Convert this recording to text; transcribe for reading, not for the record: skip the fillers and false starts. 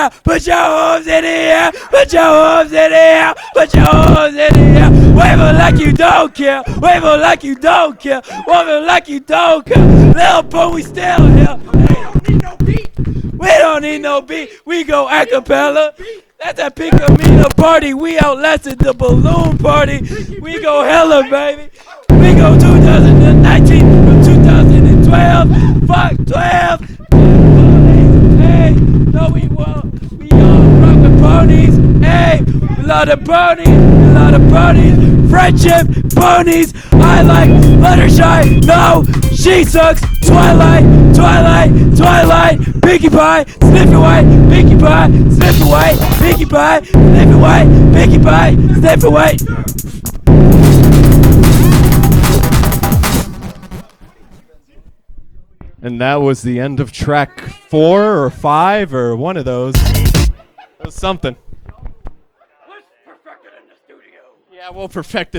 air, put your arms in the air, put your arms in the air, put your arms in the air. Wave it like you don't care, wave it like you don't care, wave it like you don't care. Little Pump, we still here. We don't need no beat, we go a cappella. That's a Picamino party, we outlasted the balloon party. We go hella, baby. We go 2019 from 2012. Fuck 12. Hey, no we won't. We all rockin' ponies. Hey, we love the ponies. We love the ponies. Friendship ponies. I like Fluttershy. No, she sucks. Twilight, Twilight, Twilight. Pinkie Pie, Sniffy White. Pinkie Pie, Sniffy White. Pinkie Pie, Sniffy White. Pinkie Pie, Sniffy White. And that was the end of track 4 or 5 or one of those. It was something. Let's perfect it in the studio. Yeah, we'll perfect it.